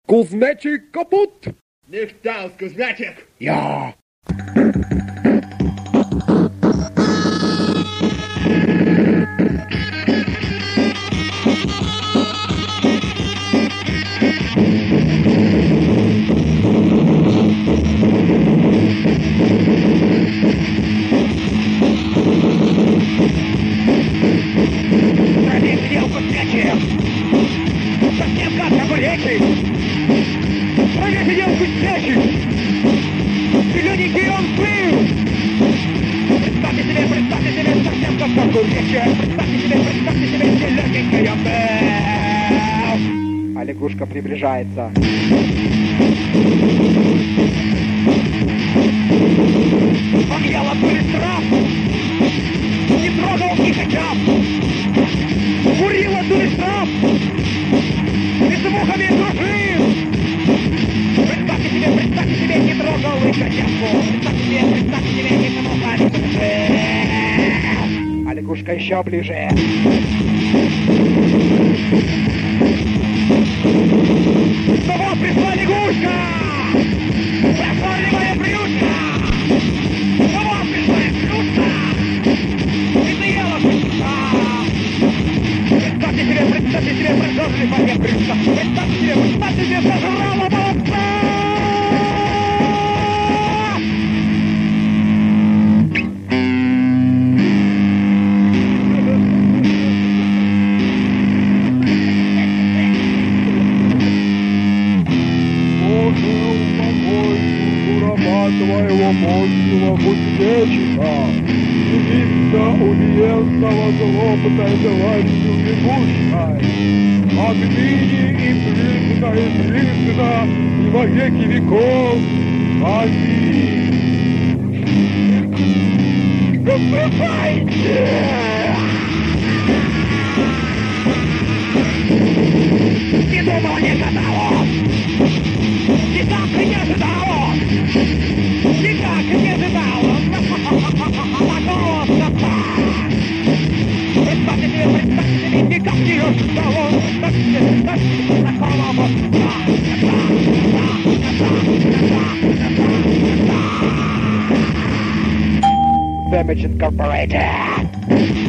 Кузнечик капут! Ништяк, кузнечик! Ja! Пролетел кузнечик! Совсем как огуречик! Пролетел кузнечик! Зелененький он был! Представьте себе, совсем как огуречик! Представьте себе, зелененький он был! А лягушка приближается. Он ел оттуда трав! Не трогал и хотел! Курил оттуда трав! И с мухами дружил! Представьте себе, не трогал и котятку! Представьте себе, не с мухами дружил! А лягушка еще ближе! Ну вот пришла лягушка! Прокормливая брюшка! Ну вот пришла лягушка! И съела брюшка! Представьте себе, прожорли пакет брюшка! Представьте себе, сожрала молодца! Твоего мощного кузнечика, явиться униенного злобной тварью лягушкой, отныне и призна, и во веки веков. Аминь. Наступайте! Не думал, не гадал! Никак не ожидал! Никак не ожидал! Такого кота! Представьте себе, никак не ожидал! Такого кота! Damage Incorporated!